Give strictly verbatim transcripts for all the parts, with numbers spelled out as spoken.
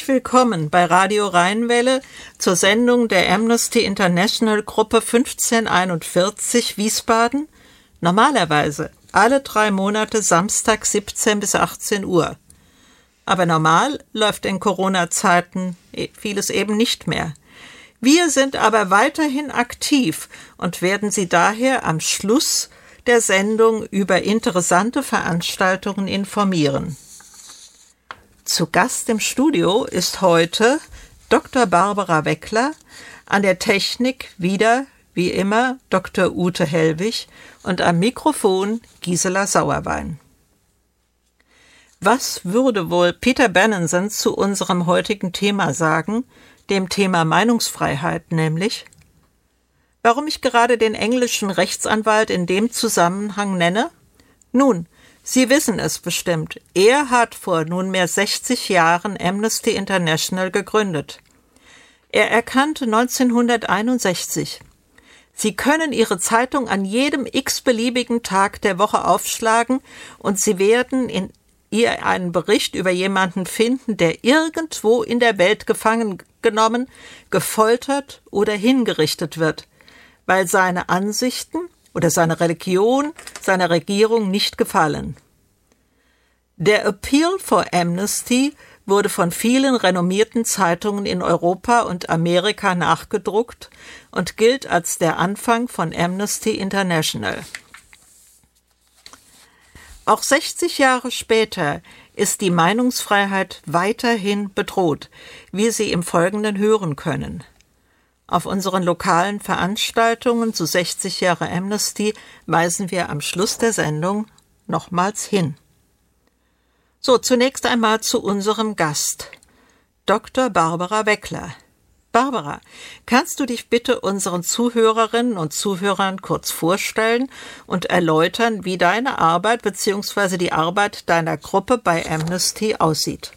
willkommen bei Radio Rheinwelle zur Sendung der Amnesty International Gruppe fünfzehnhunderteinundvierzig Wiesbaden, normalerweise alle drei Monate Samstag siebzehn bis achtzehn Uhr. Aber normal läuft in Corona-Zeiten vieles eben nicht mehr. Wir sind aber weiterhin aktiv und werden Sie daher am Schluss der Sendung über interessante Veranstaltungen informieren. Zu Gast im Studio ist heute Doktor Barbara Weckler, an der Technik wieder, wie immer, Doktor Ute Hellwig und am Mikrofon Gisela Sauerwein. Was würde wohl Peter Benenson zu unserem heutigen Thema sagen, dem Thema Meinungsfreiheit nämlich? Warum ich gerade den englischen Rechtsanwalt in dem Zusammenhang nenne? Nun, Sie wissen es bestimmt. Er hat vor nunmehr sechzig Jahren Amnesty International gegründet. Er erkannte neunzehnhunderteinundsechzig: Sie können Ihre Zeitung an jedem x-beliebigen Tag der Woche aufschlagen und Sie werden in ihr einen Bericht über jemanden finden, der irgendwo in der Welt gefangen genommen, gefoltert oder hingerichtet wird, weil seine Ansichten oder seine Religion seiner Regierung nicht gefallen. Der Appeal for Amnesty wurde von vielen renommierten Zeitungen in Europa und Amerika nachgedruckt und gilt als der Anfang von Amnesty International. Auch sechzig Jahre später ist die Meinungsfreiheit weiterhin bedroht, wie Sie im Folgenden hören können. Auf unseren lokalen Veranstaltungen zu sechzig Jahre Amnesty weisen wir am Schluss der Sendung nochmals hin. So, zunächst einmal zu unserem Gast, Doktor Barbara Weckler. Barbara, kannst du dich bitte unseren Zuhörerinnen und Zuhörern kurz vorstellen und erläutern, wie deine Arbeit bzw. die Arbeit deiner Gruppe bei Amnesty aussieht?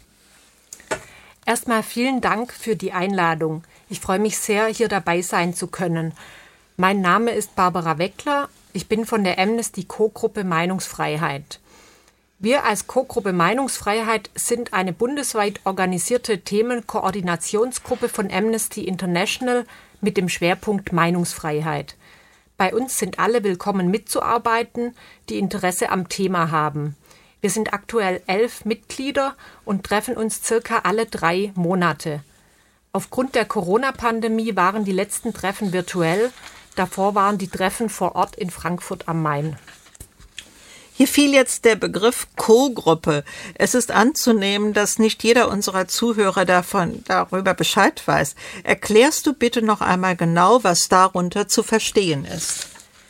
Erstmal vielen Dank für die Einladung. Ich freue mich sehr, hier dabei sein zu können. Mein Name ist Barbara Weckler. Ich bin von der Amnesty Co-Gruppe Meinungsfreiheit. Wir als Co-Gruppe Meinungsfreiheit sind eine bundesweit organisierte Themenkoordinationsgruppe von Amnesty International mit dem Schwerpunkt Meinungsfreiheit. Bei uns sind alle willkommen mitzuarbeiten, die Interesse am Thema haben. Wir sind aktuell elf Mitglieder und treffen uns circa alle drei Monate. Aufgrund der Corona-Pandemie waren die letzten Treffen virtuell, davor waren die Treffen vor Ort in Frankfurt am Main. Hier fiel jetzt der Begriff Co-Gruppe. Es ist anzunehmen, dass nicht jeder unserer Zuhörer davon, darüber Bescheid weiß. Erklärst du bitte noch einmal genau, was darunter zu verstehen ist?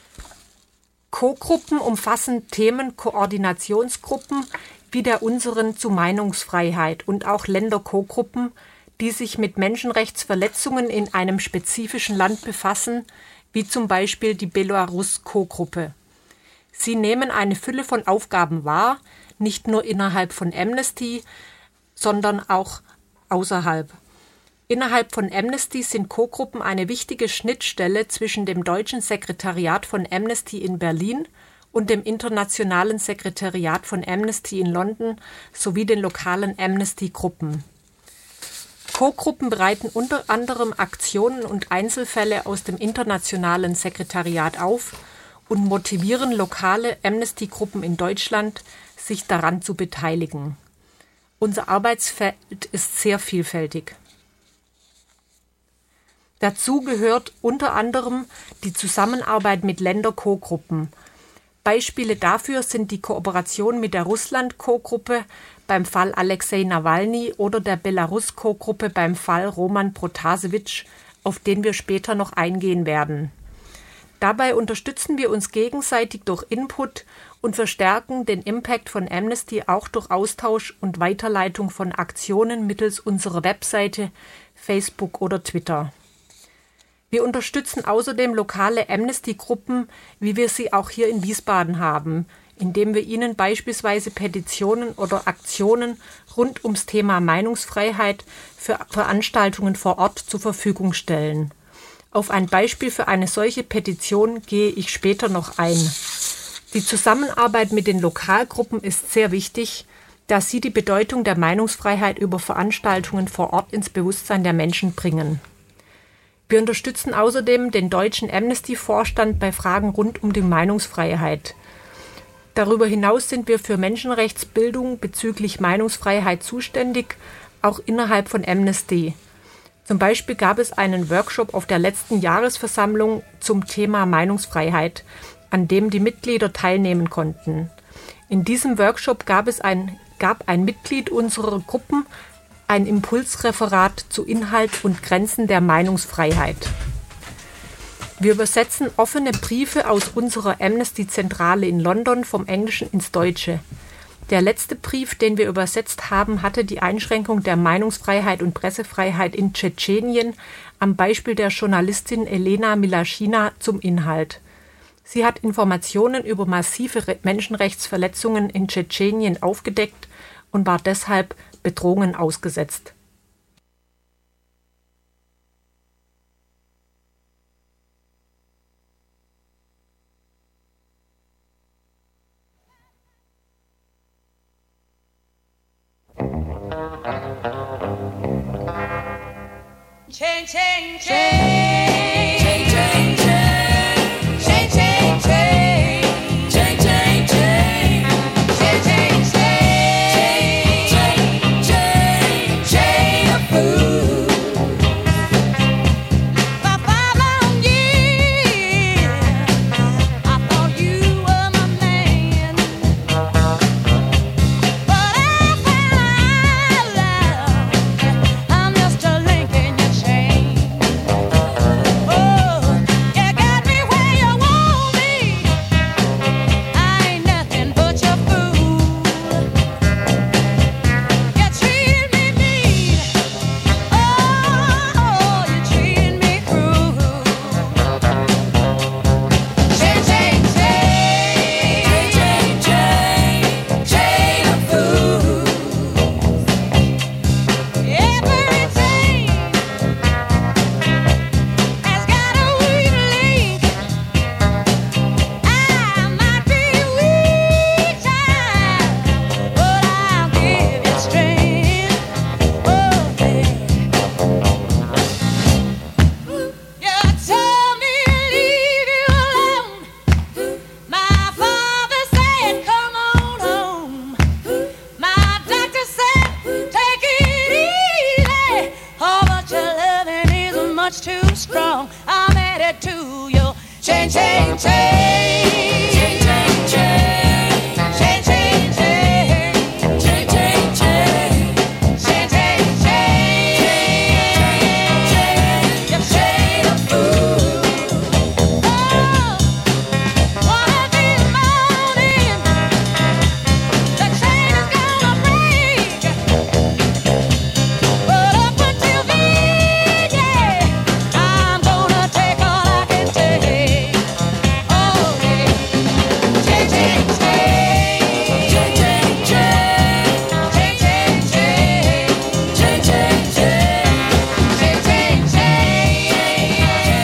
Co-Gruppen umfassen Themenkoordinationsgruppen wie der unseren zu Meinungsfreiheit und auch Länder-Co-Gruppen, die sich mit Menschenrechtsverletzungen in einem spezifischen Land befassen, wie zum Beispiel die Belarus-Co-Gruppe. Sie nehmen eine Fülle von Aufgaben wahr, nicht nur innerhalb von Amnesty, sondern auch außerhalb. Innerhalb von Amnesty sind Co-Gruppen eine wichtige Schnittstelle zwischen dem deutschen Sekretariat von Amnesty in Berlin und dem internationalen Sekretariat von Amnesty in London sowie den lokalen Amnesty-Gruppen. Co-Gruppen bereiten unter anderem Aktionen und Einzelfälle aus dem internationalen Sekretariat auf und motivieren lokale Amnesty-Gruppen in Deutschland, sich daran zu beteiligen. Unser Arbeitsfeld ist sehr vielfältig. Dazu gehört unter anderem die Zusammenarbeit mit Länder-Co-Gruppen. Beispiele dafür sind die Kooperation mit der Russland-Co-Gruppe beim Fall Alexei Nawalny oder der Belarus-Co-Gruppe beim Fall Roman Protasewitsch, auf den wir später noch eingehen werden. Dabei unterstützen wir uns gegenseitig durch Input und verstärken den Impact von Amnesty auch durch Austausch und Weiterleitung von Aktionen mittels unserer Webseite, Facebook oder Twitter. Wir unterstützen außerdem lokale Amnesty-Gruppen, wie wir sie auch hier in Wiesbaden haben, indem wir ihnen beispielsweise Petitionen oder Aktionen rund ums Thema Meinungsfreiheit für Veranstaltungen vor Ort zur Verfügung stellen. Auf ein Beispiel für eine solche Petition gehe ich später noch ein. Die Zusammenarbeit mit den Lokalgruppen ist sehr wichtig, da sie die Bedeutung der Meinungsfreiheit über Veranstaltungen vor Ort ins Bewusstsein der Menschen bringen. Wir unterstützen außerdem den deutschen Amnesty-Vorstand bei Fragen rund um die Meinungsfreiheit. Darüber hinaus sind wir für Menschenrechtsbildung bezüglich Meinungsfreiheit zuständig, auch innerhalb von Amnesty. Zum Beispiel gab es einen Workshop auf der letzten Jahresversammlung zum Thema Meinungsfreiheit, an dem die Mitglieder teilnehmen konnten. In diesem Workshop gab es ein, gab ein Mitglied unserer Gruppen ein Impulsreferat zu Inhalt und Grenzen der Meinungsfreiheit. Wir übersetzen offene Briefe aus unserer Amnesty-Zentrale in London vom Englischen ins Deutsche. Der letzte Brief, den wir übersetzt haben, hatte die Einschränkung der Meinungsfreiheit und Pressefreiheit in Tschetschenien am Beispiel der Journalistin Elena Milaschina zum Inhalt. Sie hat Informationen über massive Menschenrechtsverletzungen in Tschetschenien aufgedeckt und war deshalb Bedrohungen ausgesetzt. Chain, chain, chain, chain, chain, chain, chain, chain, chain, chain, chain, chain, chain, chain, chain, chain of food. For five long years, I thought you were my man, but I found out I'm just a link in your chain. Oh, you got me where you want me. I ain't nothing but your fool. You treat me mean. Oh, you treat me cruel. Chain, chain, chain, chain, chain, chain of fools. Every chain has got a weak link. I might be weak, child, but I'll give you strength. Oh, yeah. You told me to leave you alone. My father said, come on home. My doctor said, take it easy. Oh, but your loving is much too strong. I'm headed to your chain, chain, chain. Chain, chain, chain. Chain, chain, chain. Chain, chain, chain. Chain, chain, chain. Your chain of food. Oh, one of these mornings, the chain is gonna break. But up until then, yeah, I'm gonna take all I can take. Oh, yeah. Chain, chain, chain. Chain, chain, chain. Chain, chain, chain. Chain, chain, chain. Chain, chain, chain.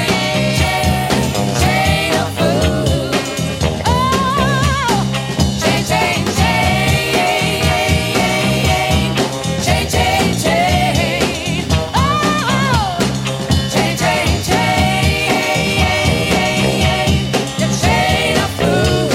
Chain of food. Oh, chain, chain, chain. Chain, chain, chain. Oh, chain, chain, chain. Your chain of food.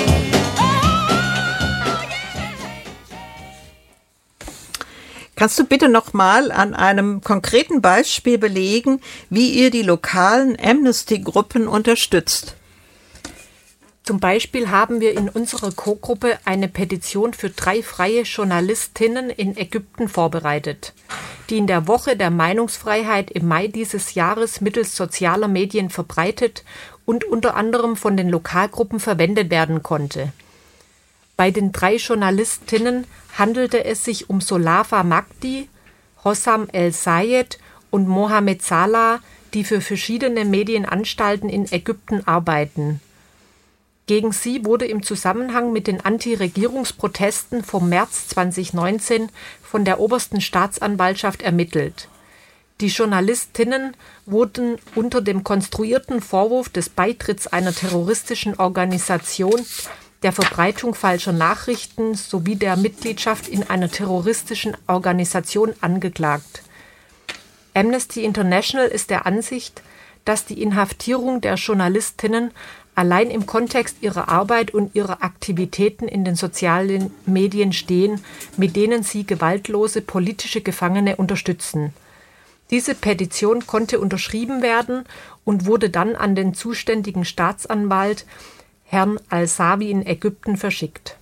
Kannst du bitte noch mal an einem konkreten Beispiel belegen, wie ihr die lokalen Amnesty-Gruppen unterstützt? Zum Beispiel haben wir in unserer Co-Gruppe eine Petition für drei freie Journalistinnen in Ägypten vorbereitet, die in der Woche der Meinungsfreiheit im Mai dieses Jahres mittels sozialer Medien verbreitet und unter anderem von den Lokalgruppen verwendet werden konnte. Bei den drei Journalistinnen handelte es sich um Solafa Magdi, Hossam El-Sayed und Mohamed Salah, die für verschiedene Medienanstalten in Ägypten arbeiten. Gegen sie wurde im Zusammenhang mit den Anti-Regierungsprotesten vom März zweitausendneunzehn von der obersten Staatsanwaltschaft ermittelt. Die Journalistinnen wurden unter dem konstruierten Vorwurf des Beitritts einer terroristischen Organisation der Verbreitung falscher Nachrichten sowie der Mitgliedschaft in einer terroristischen Organisation angeklagt. Amnesty International ist der Ansicht, dass die Inhaftierung der Journalistinnen allein im Kontext ihrer Arbeit und ihrer Aktivitäten in den sozialen Medien stehen, mit denen sie gewaltlose politische Gefangene unterstützen. Diese Petition konnte unterschrieben werden und wurde dann an den zuständigen Staatsanwalt, Herrn Al-Sawi in Ägypten, verschickt.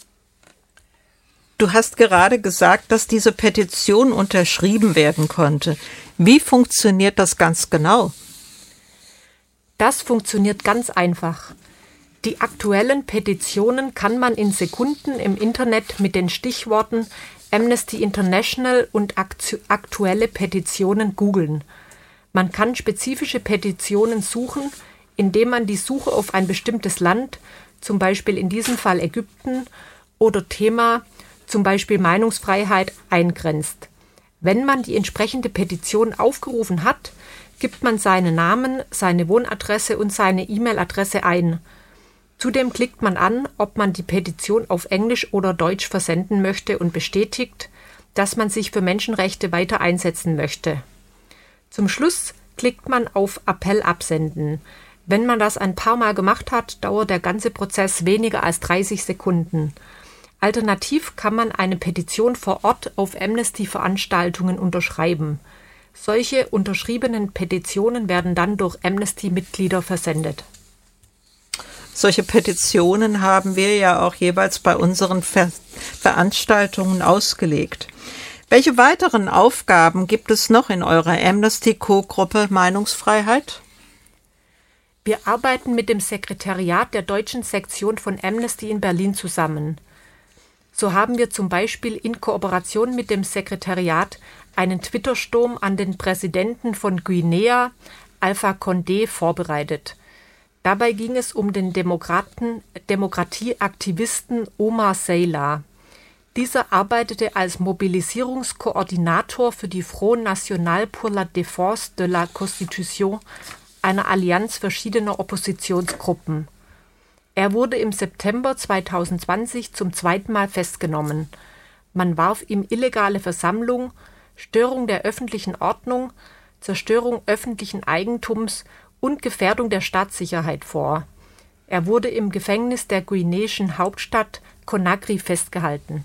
Du hast gerade gesagt, dass diese Petition unterschrieben werden konnte. Wie funktioniert das ganz genau? Das funktioniert ganz einfach. Die aktuellen Petitionen kann man in Sekunden im Internet mit den Stichworten Amnesty International und aktuelle Petitionen googeln. Man kann spezifische Petitionen suchen, indem man die Suche auf ein bestimmtes Land, zum Beispiel in diesem Fall Ägypten, oder Thema, zum Beispiel Meinungsfreiheit, eingrenzt. Wenn man die entsprechende Petition aufgerufen hat, gibt man seinen Namen, seine Wohnadresse und seine E-Mail-Adresse ein. Zudem klickt man an, ob man die Petition auf Englisch oder Deutsch versenden möchte und bestätigt, dass man sich für Menschenrechte weiter einsetzen möchte. Zum Schluss klickt man auf Appell absenden. Wenn man das ein paar Mal gemacht hat, dauert der ganze Prozess weniger als dreißig Sekunden. Alternativ kann man eine Petition vor Ort auf Amnesty-Veranstaltungen unterschreiben. Solche unterschriebenen Petitionen werden dann durch Amnesty-Mitglieder versendet. Solche Petitionen haben wir ja auch jeweils bei unseren Ver- Veranstaltungen ausgelegt. Welche weiteren Aufgaben gibt es noch in eurer Amnesty-Co-Gruppe Meinungsfreiheit? Wir arbeiten mit dem Sekretariat der deutschen Sektion von Amnesty in Berlin zusammen. So haben wir zum Beispiel in Kooperation mit dem Sekretariat einen Twitter-Sturm an den Präsidenten von Guinea, Alpha Condé, vorbereitet. Dabei ging es um den Demokraten, Demokratieaktivisten Omar Seyla. Dieser arbeitete als Mobilisierungskoordinator für die Front National pour la Défense de la Constitution, einer Allianz verschiedener Oppositionsgruppen. Er wurde im September zweitausendzwanzig zum zweiten Mal festgenommen. Man warf ihm illegale Versammlung, Störung der öffentlichen Ordnung, Zerstörung öffentlichen Eigentums und Gefährdung der Staatssicherheit vor. Er wurde im Gefängnis der guineischen Hauptstadt Conakry festgehalten.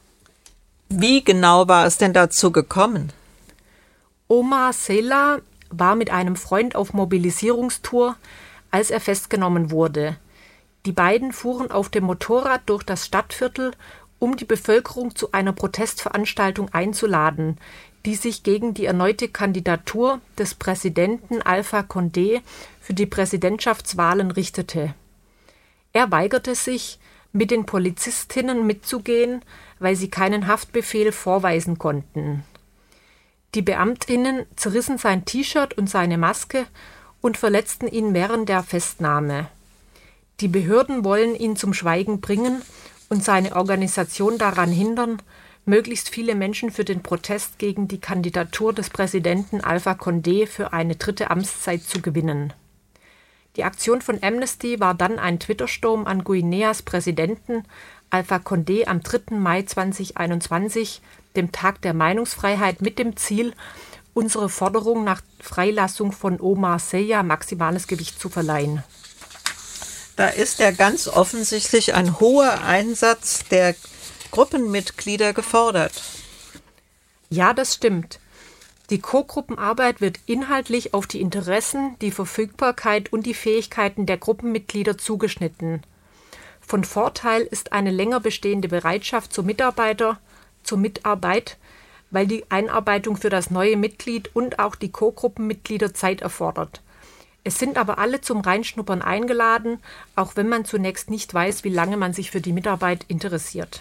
Wie genau war es denn dazu gekommen? Omar Seyla war mit einem Freund auf Mobilisierungstour, als er festgenommen wurde. Die beiden fuhren auf dem Motorrad durch das Stadtviertel, um die Bevölkerung zu einer Protestveranstaltung einzuladen, die sich gegen die erneute Kandidatur des Präsidenten Alpha Condé für die Präsidentschaftswahlen richtete. Er weigerte sich, mit den Polizistinnen mitzugehen, weil sie keinen Haftbefehl vorweisen konnten. Die Beamtinnen zerrissen sein T-Shirt und seine Maske und verletzten ihn während der Festnahme. Die Behörden wollen ihn zum Schweigen bringen und seine Organisation daran hindern, möglichst viele Menschen für den Protest gegen die Kandidatur des Präsidenten Alpha Condé für eine dritte Amtszeit zu gewinnen. Die Aktion von Amnesty war dann ein Twitter-Sturm an Guineas Präsidenten Alpha Condé am dritten Mai zweitausendeinundzwanzig, dem Tag der Meinungsfreiheit, mit dem Ziel, unsere Forderung nach Freilassung von Omar Seyla maximales Gewicht zu verleihen. Da ist ja ganz offensichtlich ein hoher Einsatz der Gruppenmitglieder gefordert. Ja, das stimmt. Die Co-Gruppenarbeit wird inhaltlich auf die Interessen, die Verfügbarkeit und die Fähigkeiten der Gruppenmitglieder zugeschnitten. Von Vorteil ist eine länger bestehende Bereitschaft zur Mitarbeiter, zur Mitarbeit, weil die Einarbeitung für das neue Mitglied und auch die Co-Gruppenmitglieder Zeit erfordert. Es sind aber alle zum Reinschnuppern eingeladen, auch wenn man zunächst nicht weiß, wie lange man sich für die Mitarbeit interessiert.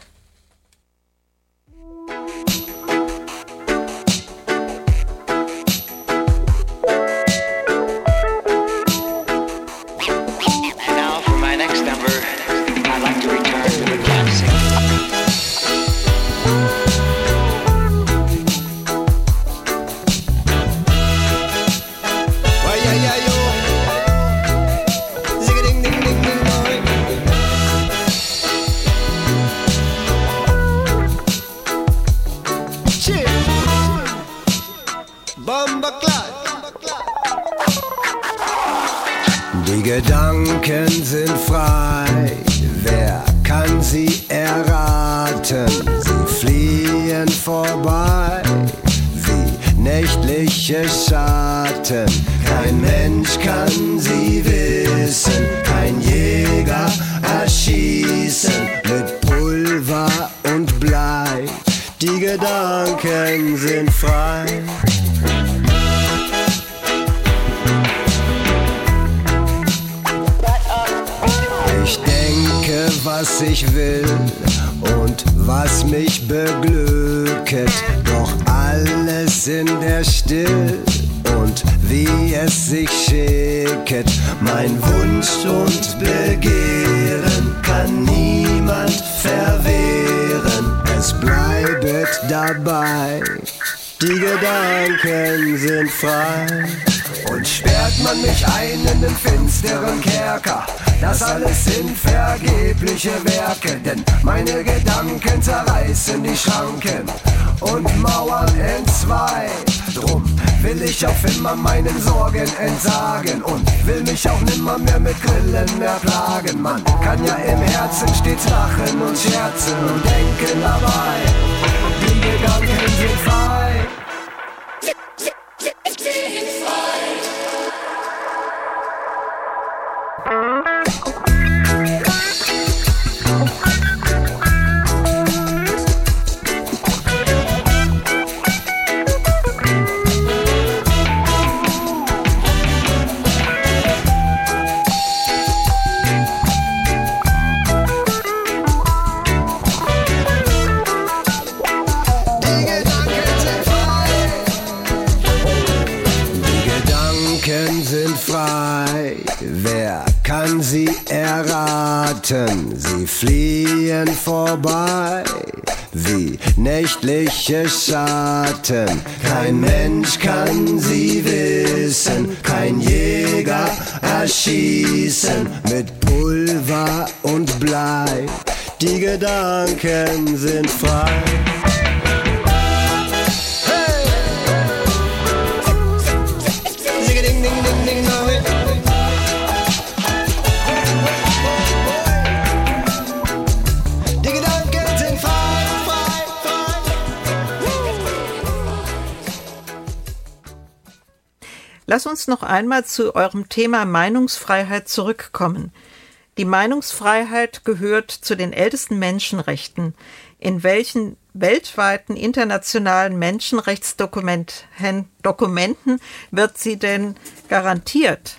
Die Gedanken sind frei, wer kann sie erraten? Sie fliehen vorbei wie nächtliche Schatten. Kein Mensch kann sie wissen, kein Jäger erschießen mit Pulver und Blei. Die Gedanken sind frei. Ich denke, was ich will und was mich beglücket, doch alles in der Still und wie es sich schicket. Mein Wunsch und Begehren kann niemand verwehren, es bleibet dabei, die Gedanken sind frei. Und sperrt man mich ein in den finsteren Kerker, das alles sind vergebliche Werke, denn meine Gedanken zerreißen die Schranken und Mauern entzwei. Drum will ich auf immer meinen Sorgen entsagen und will mich auch nimmer mehr mit Grillen mehr plagen. Man kann ja im Herzen stets lachen und scherzen und denken dabei, die Gedanken sind frei. Wer kann sie erraten? Sie fliehen vorbei wie nächtliche Schatten. Kein Mensch kann sie wissen, kein Jäger erschießen mit Pulver und Blei. Die Gedanken sind frei. Lass uns noch einmal zu eurem Thema Meinungsfreiheit zurückkommen. Die Meinungsfreiheit gehört zu den ältesten Menschenrechten. In welchen weltweiten internationalen Menschenrechtsdokumenten Dokumenten wird sie denn garantiert?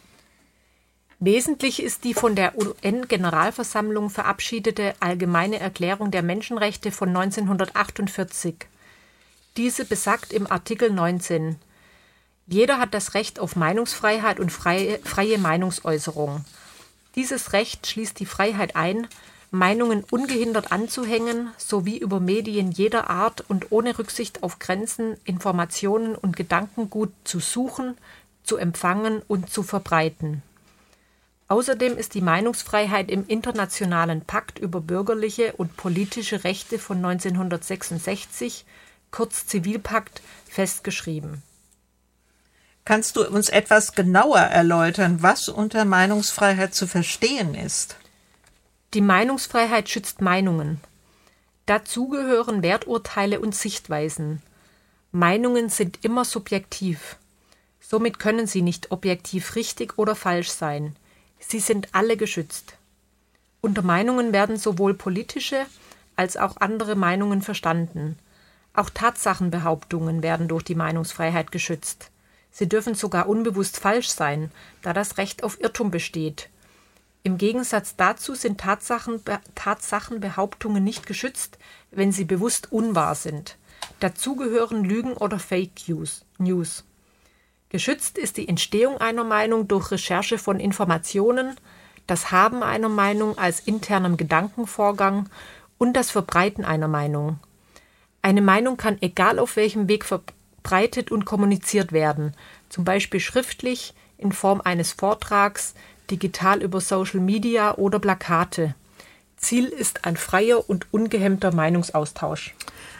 Wesentlich ist die von der U N-Generalversammlung verabschiedete Allgemeine Erklärung der Menschenrechte von neunzehnhundertachtundvierzig. Diese besagt im Artikel neunzehn: Jeder hat das Recht auf Meinungsfreiheit und freie, freie Meinungsäußerung. Dieses Recht schließt die Freiheit ein, Meinungen ungehindert anzuhängen, sowie über Medien jeder Art und ohne Rücksicht auf Grenzen, Informationen und Gedankengut zu suchen, zu empfangen und zu verbreiten. Außerdem ist die Meinungsfreiheit im Internationalen Pakt über bürgerliche und politische Rechte von neunzehnhundertsechsundsechzig, kurz Zivilpakt, festgeschrieben. Kannst du uns etwas genauer erläutern, was unter Meinungsfreiheit zu verstehen ist? Die Meinungsfreiheit schützt Meinungen. Dazu gehören Werturteile und Sichtweisen. Meinungen sind immer subjektiv. Somit können sie nicht objektiv richtig oder falsch sein. Sie sind alle geschützt. Unter Meinungen werden sowohl politische als auch andere Meinungen verstanden. Auch Tatsachenbehauptungen werden durch die Meinungsfreiheit geschützt. Sie dürfen sogar unbewusst falsch sein, da das Recht auf Irrtum besteht. Im Gegensatz dazu sind Tatsachen, Tatsachenbehauptungen nicht geschützt, wenn sie bewusst unwahr sind. Dazu gehören Lügen oder Fake News. Geschützt ist die Entstehung einer Meinung durch Recherche von Informationen, das Haben einer Meinung als internem Gedankenvorgang und das Verbreiten einer Meinung. Eine Meinung kann egal auf welchem Weg verbreitet und kommuniziert werden, zum Beispiel schriftlich, in Form eines Vortrags, digital über Social Media oder Plakate. Ziel ist ein freier und ungehemmter Meinungsaustausch.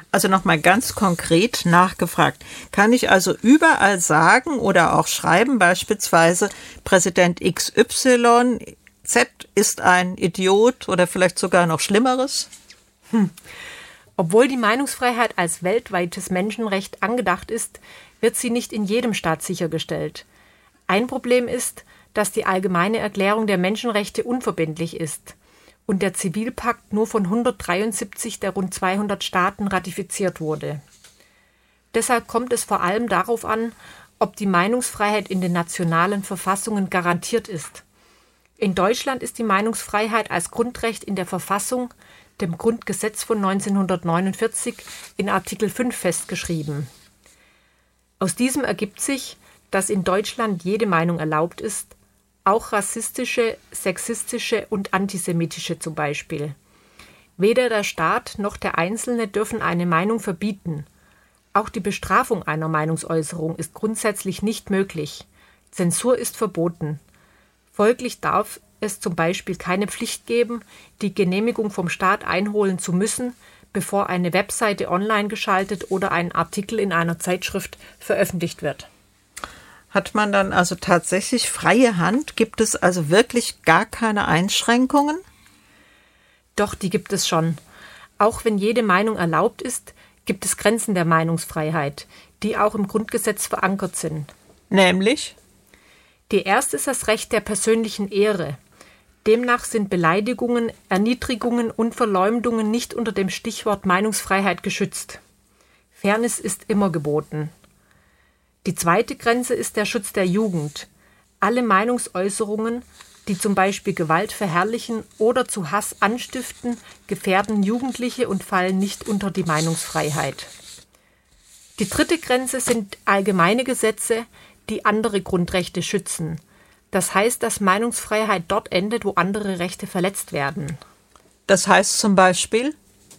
Also nochmal ganz konkret nachgefragt. Kann ich also überall sagen oder auch schreiben, beispielsweise Präsident X Y Z ist ein Idiot oder vielleicht sogar noch Schlimmeres? Hm. Obwohl die Meinungsfreiheit als weltweites Menschenrecht angedacht ist, wird sie nicht in jedem Staat sichergestellt. Ein Problem ist, dass die Allgemeine Erklärung der Menschenrechte unverbindlich ist und der Zivilpakt nur von hundertdreiundsiebzig der rund zweihundert Staaten ratifiziert wurde. Deshalb kommt es vor allem darauf an, ob die Meinungsfreiheit in den nationalen Verfassungen garantiert ist. In Deutschland ist die Meinungsfreiheit als Grundrecht in der Verfassung, dem Grundgesetz von neunzehnhundertneunundvierzig, in Artikel fünf festgeschrieben. Aus diesem ergibt sich, dass in Deutschland jede Meinung erlaubt ist, auch rassistische, sexistische und antisemitische zum Beispiel. Weder der Staat noch der Einzelne dürfen eine Meinung verbieten. Auch die Bestrafung einer Meinungsäußerung ist grundsätzlich nicht möglich. Zensur ist verboten. Folglich darf es zum Beispiel keine Pflicht geben, die Genehmigung vom Staat einholen zu müssen, bevor eine Webseite online geschaltet oder ein Artikel in einer Zeitschrift veröffentlicht wird. Hat man dann also tatsächlich freie Hand? Gibt es also wirklich gar keine Einschränkungen? Doch, die gibt es schon. Auch wenn jede Meinung erlaubt ist, gibt es Grenzen der Meinungsfreiheit, die auch im Grundgesetz verankert sind. Nämlich? Die erste ist das Recht der persönlichen Ehre. Demnach sind Beleidigungen, Erniedrigungen und Verleumdungen nicht unter dem Stichwort Meinungsfreiheit geschützt. Fairness ist immer geboten. Die zweite Grenze ist der Schutz der Jugend. Alle Meinungsäußerungen, die zum Beispiel Gewalt verherrlichen oder zu Hass anstiften, gefährden Jugendliche und fallen nicht unter die Meinungsfreiheit. Die dritte Grenze sind allgemeine Gesetze, die andere Grundrechte schützen. Das heißt, dass Meinungsfreiheit dort endet, wo andere Rechte verletzt werden. Das heißt zum Beispiel?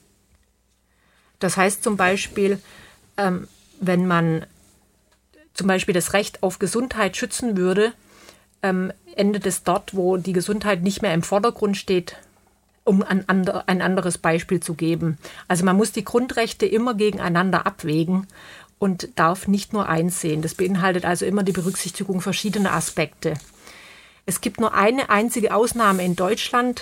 Das heißt zum Beispiel, ähm, wenn man zum Beispiel das Recht auf Gesundheit schützen würde, ähm, endet es dort, wo die Gesundheit nicht mehr im Vordergrund steht, um ein, ander, ein anderes Beispiel zu geben. Also man muss die Grundrechte immer gegeneinander abwägen und darf nicht nur eins sehen. Das beinhaltet also immer die Berücksichtigung verschiedener Aspekte. Es gibt nur eine einzige Ausnahme in Deutschland,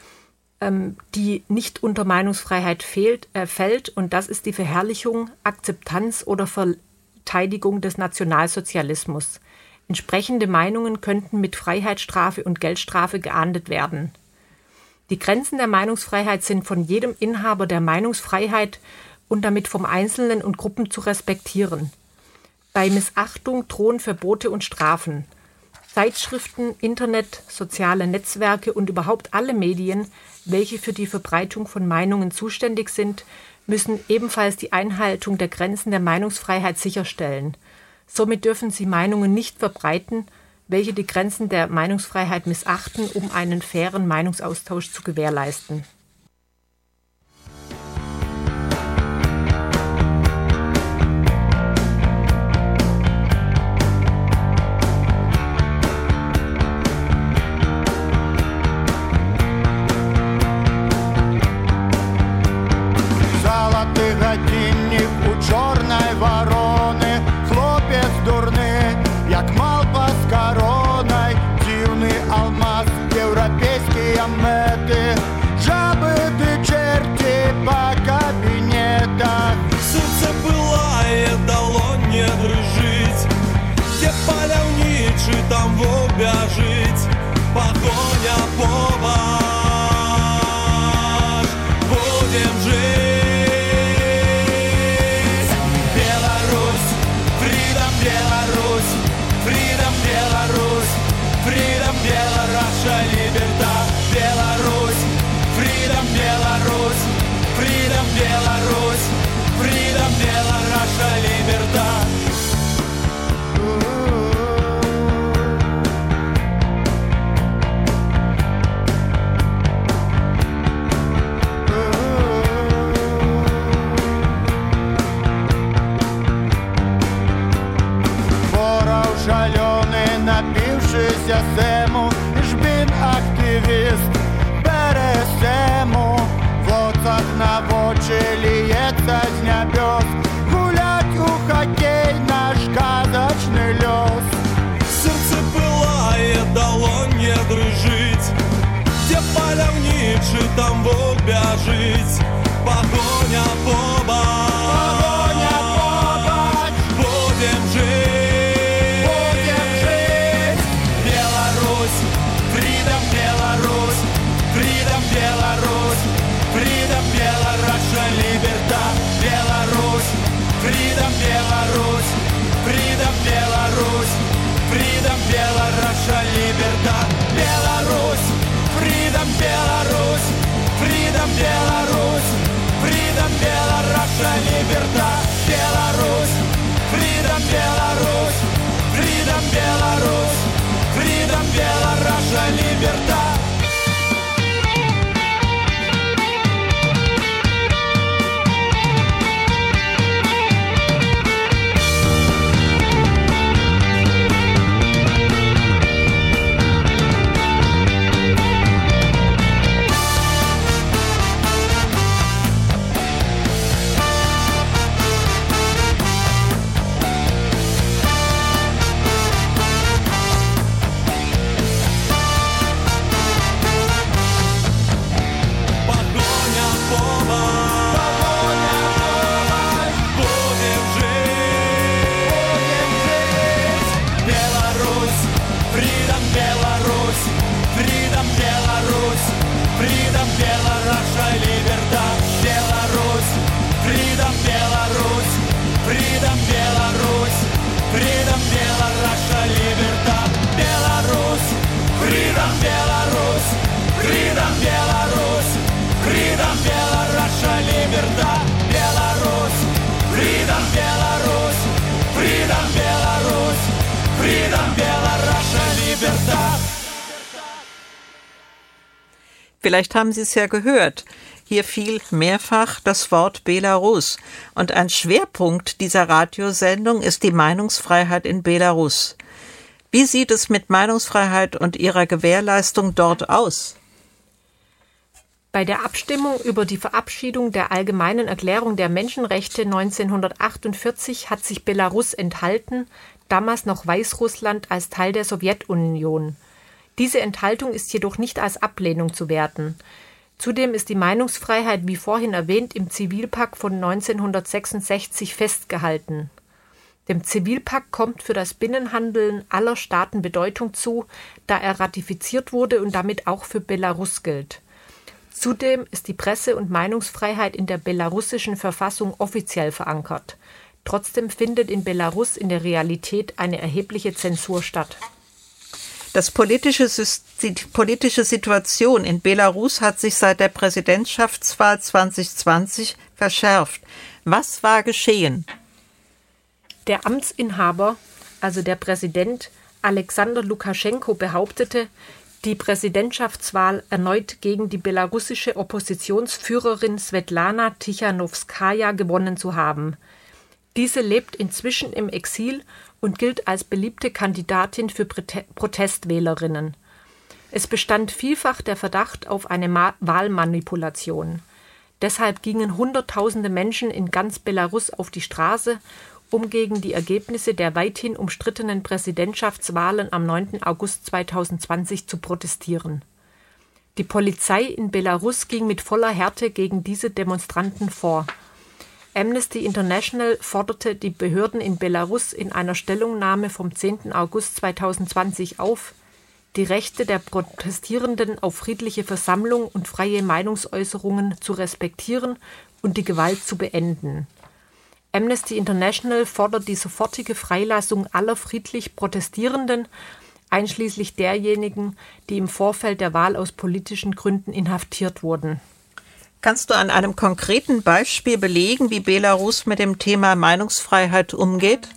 ähm, die nicht unter Meinungsfreiheit fehlt, äh, fällt, und das ist die Verherrlichung, Akzeptanz oder Verteidigung des Nationalsozialismus. Entsprechende Meinungen könnten mit Freiheitsstrafe und Geldstrafe geahndet werden. Die Grenzen der Meinungsfreiheit sind von jedem Inhaber der Meinungsfreiheit und damit vom Einzelnen und Gruppen zu respektieren. Bei Missachtung drohen Verbote und Strafen. Zeitschriften, Internet, soziale Netzwerke und überhaupt alle Medien, welche für die Verbreitung von Meinungen zuständig sind, müssen ebenfalls die Einhaltung der Grenzen der Meinungsfreiheit sicherstellen. Somit dürfen sie Meinungen nicht verbreiten, welche die Grenzen der Meinungsfreiheit missachten, um einen fairen Meinungsaustausch zu gewährleisten. На в очі ліється з дня чи там вовк бяжить, погоня побач, погоня побач, будем жить, будем жить. Беларусь, freedom Беларусь, freedom Беларусь, freedom Беларусь, libertad, Беларусь, freedom Беларусь, freedom Беларусь, freedom Беларусь, libertad, Беларусь, freedom Беларусь, freedom Беларусь, freedom Беларусь, libertad, Беларусь, freedom Беларусь, freedom Беларусь, freedom Беларусь, libertad. Vielleicht haben Sie es ja gehört. Hier fiel mehrfach das Wort Belarus. Und ein Schwerpunkt dieser Radiosendung ist die Meinungsfreiheit in Belarus. Wie sieht es mit Meinungsfreiheit und ihrer Gewährleistung dort aus? Bei der Abstimmung über die Verabschiedung der Allgemeinen Erklärung der Menschenrechte neunzehnhundertachtundvierzig hat sich Belarus enthalten, damals noch Weißrussland als Teil der Sowjetunion. Diese Enthaltung ist jedoch nicht als Ablehnung zu werten. Zudem ist die Meinungsfreiheit, wie vorhin erwähnt, im Zivilpakt von neunzehnhundertsechsundsechzig festgehalten. Dem Zivilpakt kommt für das Binnenhandeln aller Staaten Bedeutung zu, da er ratifiziert wurde und damit auch für Belarus gilt. Zudem ist die Presse- und Meinungsfreiheit in der belarussischen Verfassung offiziell verankert. Trotzdem findet in Belarus in der Realität eine erhebliche Zensur statt. Das politische, die politische Situation in Belarus hat sich seit der Präsidentschaftswahl zwanzig zwanzig verschärft. Was war geschehen? Der Amtsinhaber, also der Präsident Alexander Lukaschenko, behauptete, die Präsidentschaftswahl erneut gegen die belarussische Oppositionsführerin Svetlana Tichanowskaja gewonnen zu haben. Diese lebt inzwischen im Exil und gilt als beliebte Kandidatin für Protestwählerinnen. Es bestand vielfach der Verdacht auf eine Ma- Wahlmanipulation. Deshalb gingen Hunderttausende Menschen in ganz Belarus auf die Straße, um gegen die Ergebnisse der weithin umstrittenen Präsidentschaftswahlen am neunten August zweitausendzwanzig zu protestieren. Die Polizei in Belarus ging mit voller Härte gegen diese Demonstranten vor. Amnesty International forderte die Behörden in Belarus in einer Stellungnahme vom zehnten August zweitausendzwanzig auf, die Rechte der Protestierenden auf friedliche Versammlung und freie Meinungsäußerungen zu respektieren und die Gewalt zu beenden. Amnesty International fordert die sofortige Freilassung aller friedlich Protestierenden, einschließlich derjenigen, die im Vorfeld der Wahl aus politischen Gründen inhaftiert wurden. Kannst du an einem konkreten Beispiel belegen, wie Belarus mit dem Thema Meinungsfreiheit umgeht?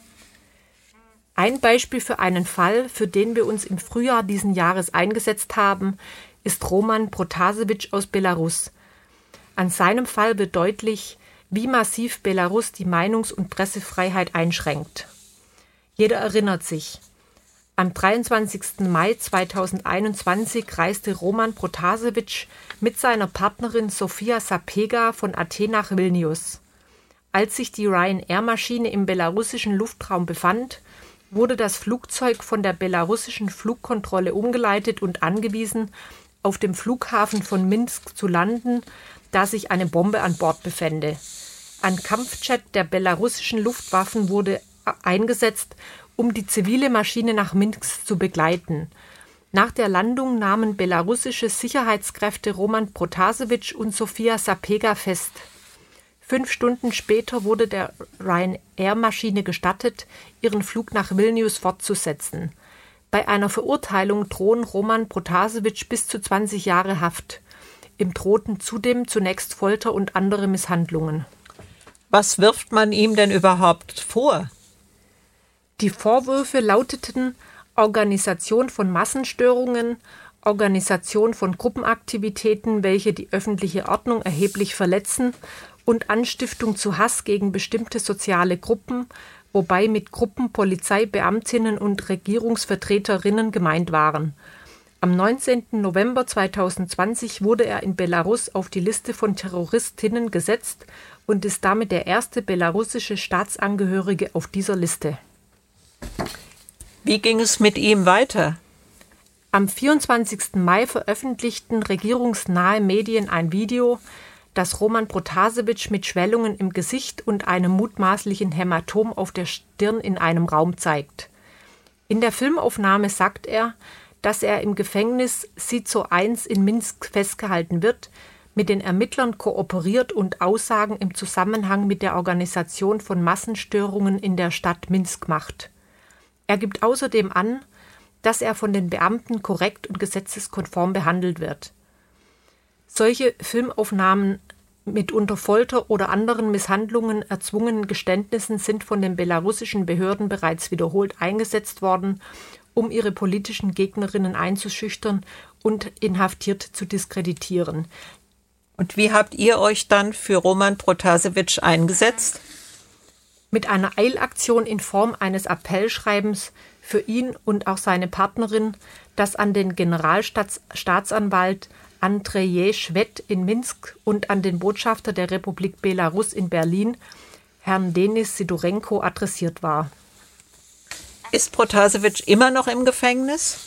Ein Beispiel für einen Fall, für den wir uns im Frühjahr diesen Jahres eingesetzt haben, ist Roman Protasevich aus Belarus. An seinem Fall wird deutlich, wie massiv Belarus die Meinungs- und Pressefreiheit einschränkt. Jeder erinnert sich. Am dreiundzwanzigsten Mai zweitausendeinundzwanzig reiste Roman Protasevich mit seiner Partnerin Sofia Sapega von Athen nach Vilnius. Als sich die Ryanair-Maschine im belarussischen Luftraum befand, wurde das Flugzeug von der belarussischen Flugkontrolle umgeleitet und angewiesen, auf dem Flughafen von Minsk zu landen, da sich eine Bombe an Bord befände. Ein Kampfjet der belarussischen Luftwaffen wurde eingesetzt, um die zivile Maschine nach Minsk zu begleiten. Nach der Landung nahmen belarussische Sicherheitskräfte Roman Protasewitsch und Sofia Sapega fest. Fünf Stunden später wurde der Ryanair-Maschine gestattet, ihren Flug nach Vilnius fortzusetzen. Bei einer Verurteilung drohen Roman Protasewitsch bis zu zwanzig Jahre Haft. Ihm drohten zudem zunächst Folter und andere Misshandlungen. Was wirft man ihm denn überhaupt vor? Die Vorwürfe lauteten Organisation von Massenstörungen, Organisation von Gruppenaktivitäten, welche die öffentliche Ordnung erheblich verletzen, und Anstiftung zu Hass gegen bestimmte soziale Gruppen, wobei mit Gruppen Polizeibeamtinnen und Regierungsvertreterinnen gemeint waren. Am neunzehnten November zweitausendzwanzig wurde er in Belarus auf die Liste von Terroristinnen gesetzt und ist damit der erste belarussische Staatsangehörige auf dieser Liste. Wie ging es mit ihm weiter? Am vierundzwanzigsten Mai veröffentlichten regierungsnahe Medien ein Video, das Roman Protasewitsch mit Schwellungen im Gesicht und einem mutmaßlichen Hämatom auf der Stirn in einem Raum zeigt. In der Filmaufnahme sagt er, dass er im Gefängnis Sizo eins in Minsk festgehalten wird, mit den Ermittlern kooperiert und Aussagen im Zusammenhang mit der Organisation von Massenstörungen in der Stadt Minsk macht. Er gibt außerdem an, dass er von den Beamten korrekt und gesetzeskonform behandelt wird. Solche Filmaufnahmen mit unter Folter oder anderen Misshandlungen erzwungenen Geständnissen sind von den belarussischen Behörden bereits wiederholt eingesetzt worden, um ihre politischen Gegnerinnen einzuschüchtern und inhaftiert zu diskreditieren. Und wie habt ihr euch dann für Roman Protasewitsch eingesetzt? Mit einer Eilaktion in Form eines Appellschreibens für ihn und auch seine Partnerin, das an den Generalstaatsanwalt Andrzej Schwed in Minsk und an den Botschafter der Republik Belarus in Berlin, Herrn Denis Sidorenko, adressiert war. Ist Protasewitsch immer noch im Gefängnis?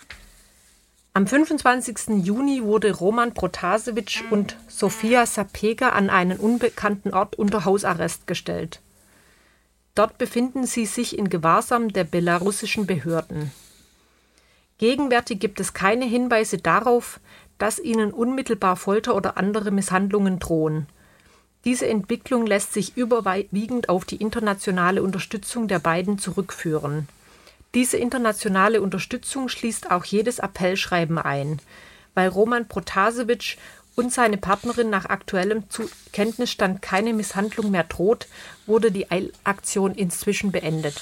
Am fünfundzwanzigsten Juni wurde Roman Protasewitsch und Sofia Sapega an einen unbekannten Ort unter Hausarrest gestellt. Dort befinden sie sich in Gewahrsam der belarussischen Behörden. Gegenwärtig gibt es keine Hinweise darauf, dass ihnen unmittelbar Folter oder andere Misshandlungen drohen. Diese Entwicklung lässt sich überwiegend auf die internationale Unterstützung der beiden zurückführen. Diese internationale Unterstützung schließt auch jedes Appellschreiben ein. Weil Roman Protasewitsch und seine Partnerin nach aktuellem Kenntnisstand keine Misshandlung mehr droht, wurde die Eilaktion inzwischen beendet.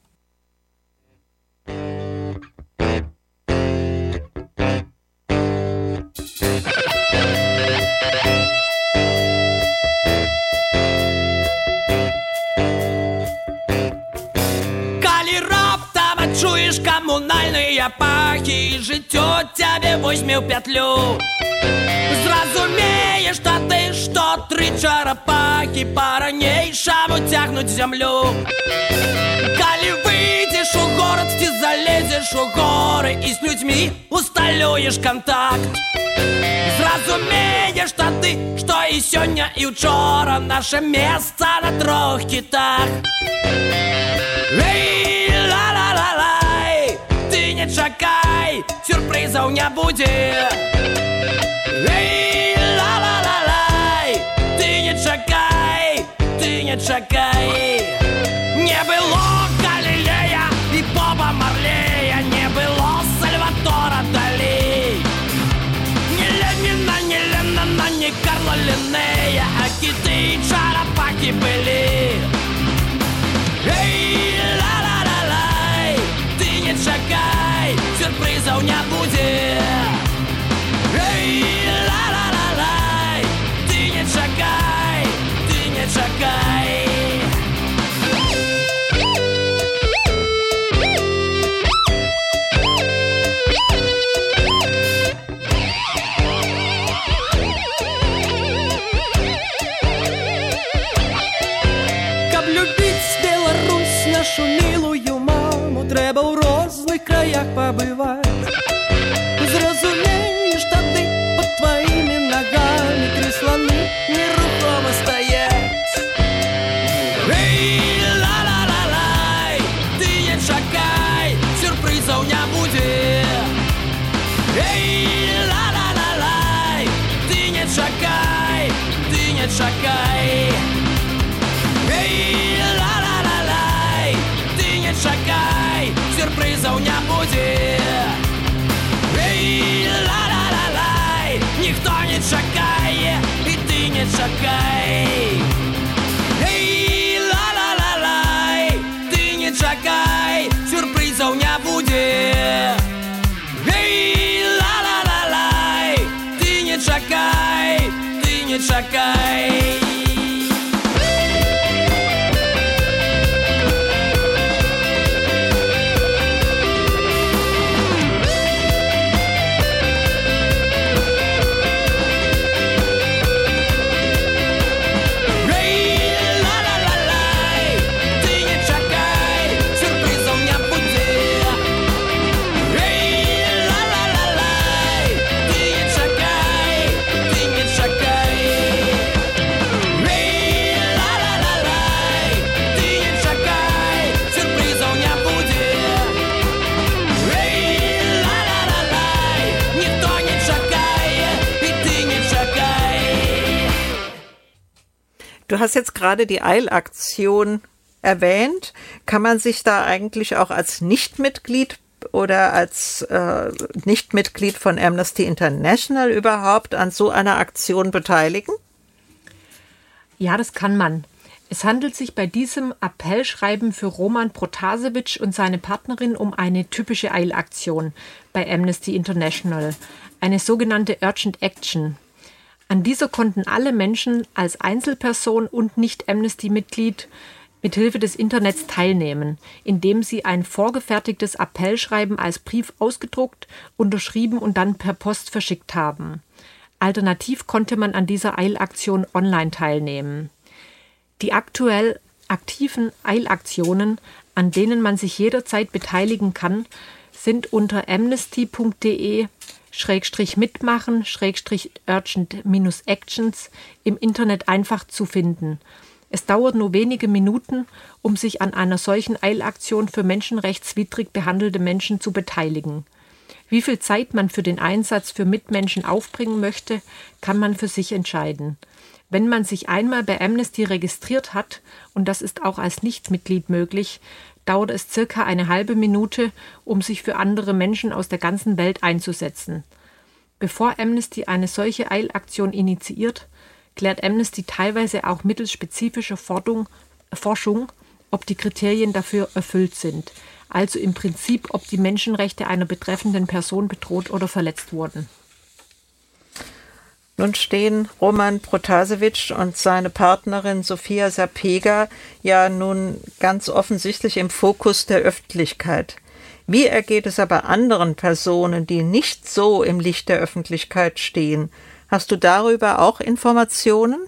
Чуєш комунальні пахи, життя тебе возьме в петлю. Зразумеєш, та ти, що три черепахи по-ранейшому тягнуть землю. Коли выйдешь у город, ты залезешь у горы и с людьми усталюешь контакт. Зразумеєш, та ти, що і сьогодні, і вчора наше место на трьох китах. Эй, ла-ла-ла-лай, ты не чакай, сюрпризов не будет. Эй, ла-ла-ла-лай, ты не чакай, ты не чакай. Не было Галилея и Боба Марлея, не было Сальватора Дали. Не Ленина, не Леннона, не Карла Линнея, а киты и черепахи были. Эй, ла-ла-ла-лай, ты не чакай, сюрпризов не будет. Эй, ла-ла-ла-лай, ты не чакай, ты не чакай. Нашу милую маму треба в розних краях побивати. Зрозумієш, та не чакай. Du hast jetzt gerade die Eilaktion erwähnt. Kann man sich da eigentlich auch als Nichtmitglied oder als äh, Nichtmitglied von Amnesty International überhaupt an so einer Aktion beteiligen? Ja, das kann man. Es handelt sich bei diesem Appellschreiben für Roman Protasevich und seine Partnerin um eine typische Eilaktion bei Amnesty International, eine sogenannte Urgent Action. An dieser konnten alle Menschen als Einzelperson und Nicht-Amnesty-Mitglied mit Hilfe des Internets teilnehmen, indem sie ein vorgefertigtes Appellschreiben als Brief ausgedruckt, unterschrieben und dann per Post verschickt haben. Alternativ konnte man an dieser Eilaktion online teilnehmen. Die aktuell aktiven Eilaktionen, an denen man sich jederzeit beteiligen kann, sind unter amnesty.de Schrägstrich mitmachen, Schrägstrich urgent minus actions im Internet einfach zu finden. Es dauert nur wenige Minuten, um sich an einer solchen Eilaktion für menschenrechtswidrig behandelte Menschen zu beteiligen. Wie viel Zeit man für den Einsatz für Mitmenschen aufbringen möchte, kann man für sich entscheiden. Wenn man sich einmal bei Amnesty registriert hat, und das ist auch als Nichtmitglied möglich, dauert es circa eine halbe Minute, um sich für andere Menschen aus der ganzen Welt einzusetzen. Bevor Amnesty eine solche Eilaktion initiiert, klärt Amnesty teilweise auch mittels spezifischer Forschung, Forschung, ob die Kriterien dafür erfüllt sind, also im Prinzip, ob die Menschenrechte einer betreffenden Person bedroht oder verletzt wurden. Nun stehen Roman Protasevich und seine Partnerin Sofia Sapega ja nun ganz offensichtlich im Fokus der Öffentlichkeit. Wie ergeht es aber anderen Personen, die nicht so im Licht der Öffentlichkeit stehen? Hast du darüber auch Informationen?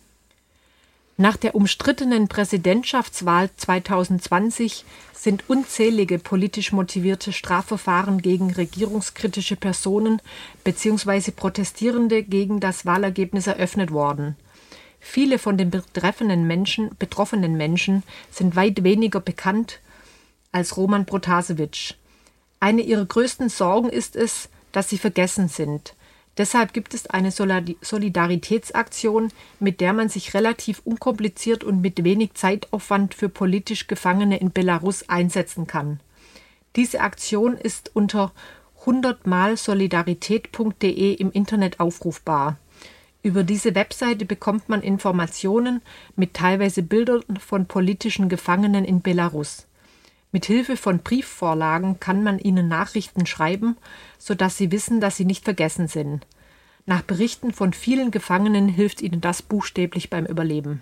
Nach der umstrittenen Präsidentschaftswahl zwanzig zwanzig sind unzählige politisch motivierte Strafverfahren gegen regierungskritische Personen bzw. Protestierende gegen das Wahlergebnis eröffnet worden. Viele von den betreffenden Menschen, betroffenen Menschen sind weit weniger bekannt als Roman Protasevich. Eine ihrer größten Sorgen ist es, dass sie vergessen sind. Deshalb gibt es eine Solidaritätsaktion, mit der man sich relativ unkompliziert und mit wenig Zeitaufwand für politisch Gefangene in Belarus einsetzen kann. Diese Aktion ist unter hundert mal solidarität punkt de im Internet aufrufbar. Über diese Webseite bekommt man Informationen mit teilweise Bildern von politischen Gefangenen in Belarus. Mit Hilfe von Briefvorlagen kann man ihnen Nachrichten schreiben, sodass sie wissen, dass sie nicht vergessen sind. Nach Berichten von vielen Gefangenen hilft ihnen das buchstäblich beim Überleben.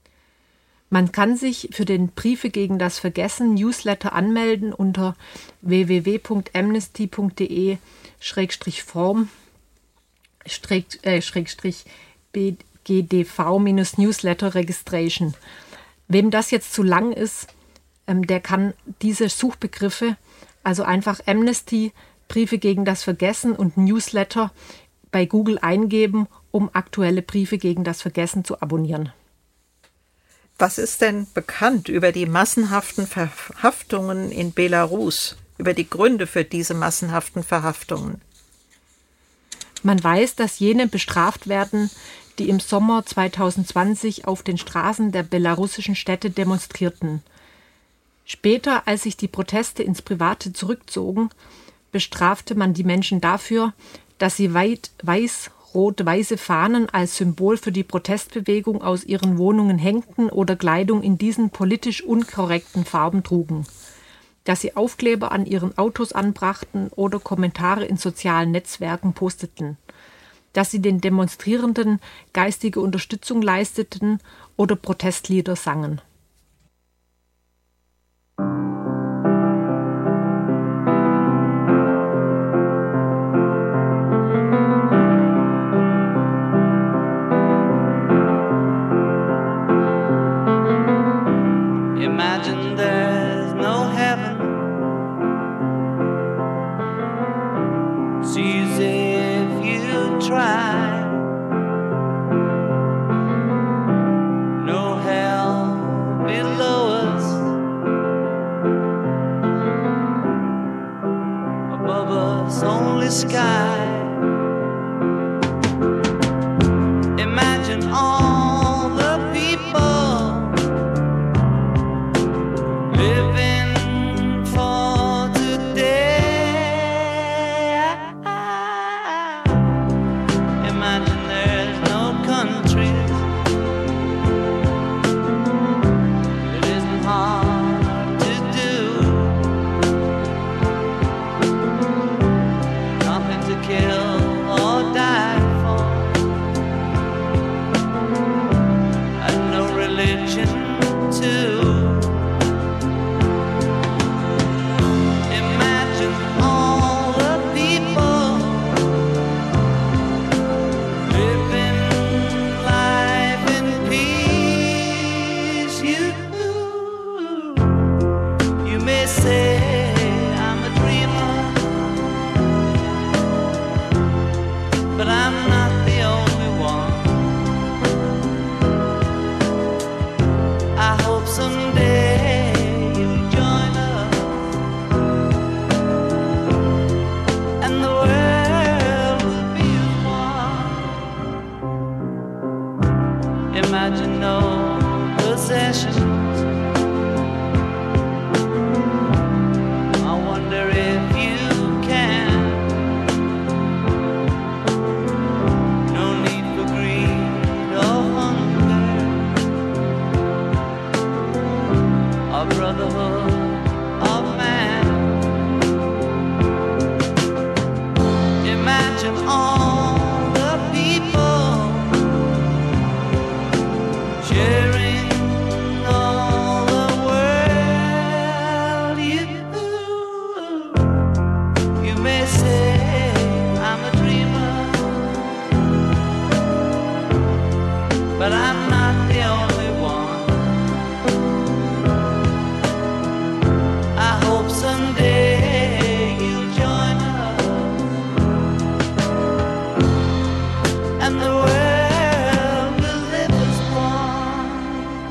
Man kann sich für den Briefe gegen das Vergessen Newsletter anmelden unter w w w punkt amnesty punkt de Schrägstrich form Schrägstrich b g d v Newsletter Registration. Wem das jetzt zu lang ist, der kann diese Suchbegriffe, also einfach Amnesty, Briefe gegen das Vergessen und Newsletter bei Google eingeben, um aktuelle Briefe gegen das Vergessen zu abonnieren. Was ist denn bekannt über die massenhaften Verhaftungen in Belarus, über die Gründe für diese massenhaften Verhaftungen? Man weiß, dass jene bestraft werden, die im Sommer zwanzig zwanzig auf den Straßen der belarussischen Städte demonstrierten. Später, als sich die Proteste ins Private zurückzogen, bestrafte man die Menschen dafür, dass sie weit weiß-rot-weiße Fahnen als Symbol für die Protestbewegung aus ihren Wohnungen hängten oder Kleidung in diesen politisch unkorrekten Farben trugen, dass sie Aufkleber an ihren Autos anbrachten oder Kommentare in sozialen Netzwerken posteten. dass sie den Demonstrierenden geistige Unterstützung leisteten oder Protestlieder sangen. Imagine there's no heaven. It's easy if you try. No hell below us. Above us only sky. Imagine all the people living for today. Imagine there's no countries. It isn't hard to do. Nothing to kill or die for. And no religion too. Imagine all the people living life in peace. You, you may say I'm a dreamer, but I'm not the only one. I hope someday you'll join us and the world will be as one. Imagine no possessions. I wonder if you can. No need for greed or hunger. A brotherhood of man. Imagine all the people sharing all the world. You, you may say I'm a dreamer, but I'm not the only one. I hope someday you'll join us and the world will live as one.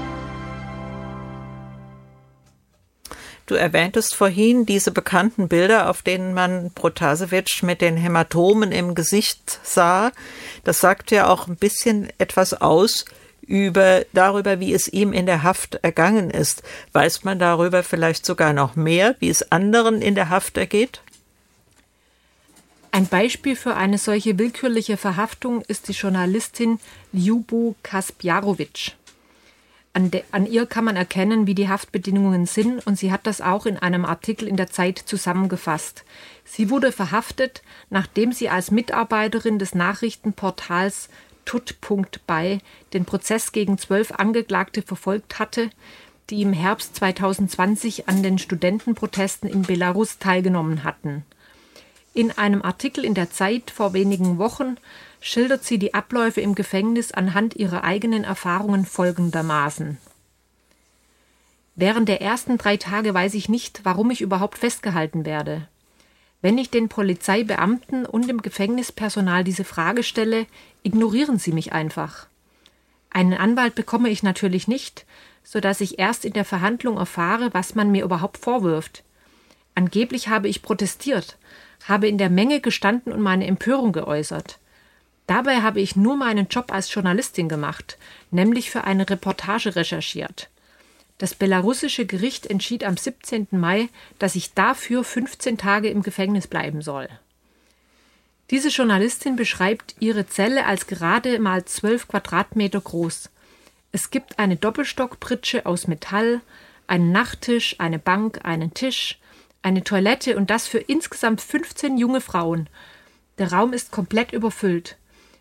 Du erwähntest vorhin diese bekannten Bilder, auf denen man Protasewitsch mit den Hämatomen im Gesicht sah. Das sagt ja auch ein bisschen etwas aus über, darüber, wie es ihm in der Haft ergangen ist. Weiß man darüber vielleicht sogar noch mehr, wie es anderen in der Haft ergeht? Ein Beispiel für eine solche willkürliche Verhaftung ist die Journalistin Ljubo Kaspjarowitsch. An, de, an ihr kann man erkennen, wie die Haftbedingungen sind, und sie hat das auch in einem Artikel in der Zeit zusammengefasst. Sie wurde verhaftet, nachdem sie als Mitarbeiterin des Nachrichtenportals tut punkt bei den Prozess gegen zwölf Angeklagte verfolgt hatte, die im Herbst zweitausendzwanzig an den Studentenprotesten in Belarus teilgenommen hatten. In einem Artikel in der Zeit vor wenigen Wochen schildert sie die Abläufe im Gefängnis anhand ihrer eigenen Erfahrungen folgendermaßen. Während der ersten drei Tage weiß ich nicht, warum ich überhaupt festgehalten werde. Wenn ich den Polizeibeamten und dem Gefängnispersonal diese Frage stelle, ignorieren sie mich einfach. Einen Anwalt bekomme ich natürlich nicht, sodass ich erst in der Verhandlung erfahre, was man mir überhaupt vorwirft. Angeblich habe ich protestiert, habe in der Menge gestanden und meine Empörung geäußert. Dabei habe ich nur meinen Job als Journalistin gemacht, nämlich für eine Reportage recherchiert. Das belarussische Gericht entschied am siebzehnten Mai, dass ich dafür fünfzehn Tage im Gefängnis bleiben soll. Diese Journalistin beschreibt ihre Zelle als gerade mal zwölf Quadratmeter groß. Es gibt eine Doppelstockpritsche aus Metall, einen Nachttisch, eine Bank, einen Tisch, eine Toilette und das für insgesamt fünfzehn junge Frauen. Der Raum ist komplett überfüllt.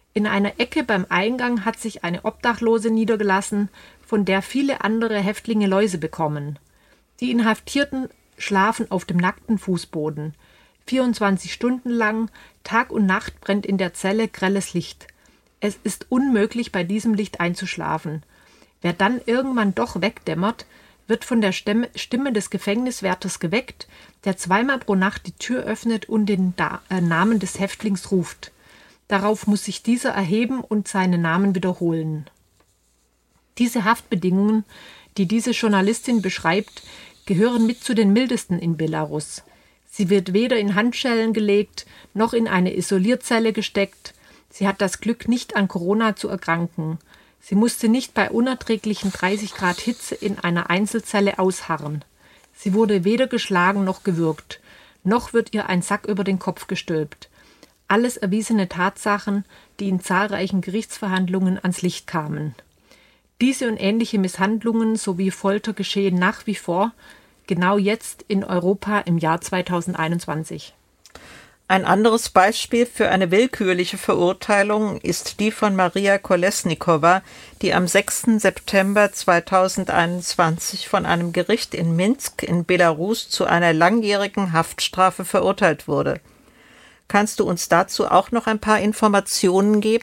In einer Ecke beim Eingang hat sich eine Obdachlose niedergelassen, von der viele andere Häftlinge Läuse bekommen. Die Inhaftierten schlafen auf dem nackten Fußboden. vierundzwanzig Stunden lang, Tag und Nacht brennt in der Zelle grelles Licht. Es ist unmöglich, bei diesem Licht einzuschlafen. Wer dann irgendwann doch wegdämmert, wird von der Stimme des Gefängniswärters geweckt, der zweimal pro Nacht die Tür öffnet und den da- äh, Namen des Häftlings ruft. Darauf muss sich dieser erheben und seinen Namen wiederholen. Diese Haftbedingungen, die diese Journalistin beschreibt, gehören mit zu den mildesten in Belarus. Sie wird weder in Handschellen gelegt, noch in eine Isolierzelle gesteckt. Sie hat das Glück, nicht an Corona zu erkranken. Sie musste nicht bei unerträglichen dreißig Grad Hitze in einer Einzelzelle ausharren. Sie wurde weder geschlagen noch gewürgt, noch wird ihr ein Sack über den Kopf gestülpt. Alles erwiesene Tatsachen, die in zahlreichen Gerichtsverhandlungen ans Licht kamen. Diese und ähnliche Misshandlungen sowie Folter geschehen nach wie vor, genau jetzt in Europa im Jahr zweitausendeinundzwanzig. Ein anderes Beispiel für eine willkürliche Verurteilung ist die von Maria Kolesnikova, die am sechsten September zweitausendeinundzwanzig von einem Gericht in Minsk in Belarus zu einer langjährigen Haftstrafe verurteilt wurde. Kannst du uns dazu auch noch ein paar Informationen geben?